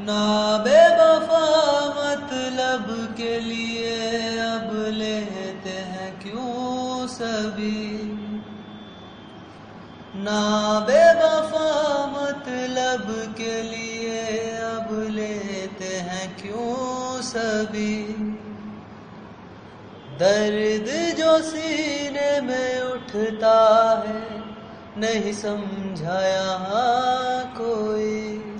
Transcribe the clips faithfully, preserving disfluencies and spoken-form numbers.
ना बेवफा मतलब के लिए अब लेते हैं क्यों सभी, ना बेवफा मतलब के लिए अब लेते हैं क्यों सभी। दर्द जो सीने में उठता है नहीं समझा यहाँ कोई,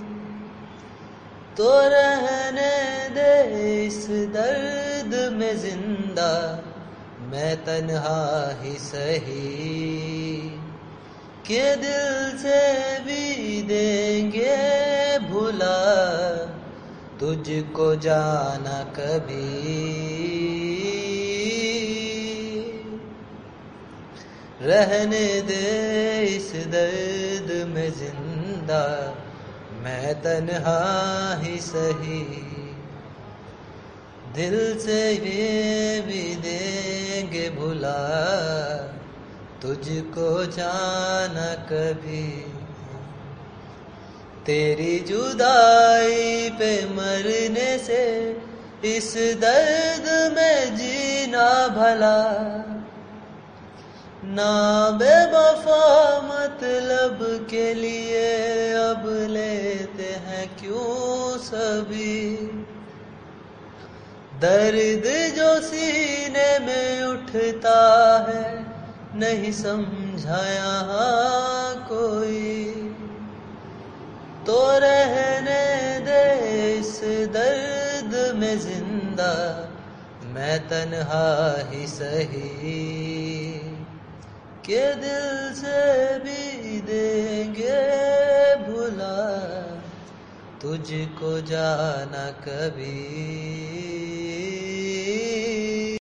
तो रहने दे इस दर्द में जिंदा मैं तन्हा ही सही, के दिल से भी देंगे भुला तुझको जाना कभी। रहने दे इस दर्द में जिंदा मैं तन्हा ही सही, दिल से ये भी देंगे भुला तुझको जाना कभी। तेरी जुदाई पे मरने से इस दर्द में जीना भला, ना बेवफा मतलब के लिए अब लेते हैं क्यों सभी। दर्द जो सीने में उठता है नहीं समझा यहाँ कोई, तो रहने दे इस दर्द में जिंदा मैं तन्हा ही सही, के दिल से भी देंगे भुला तुझको जाना कभी।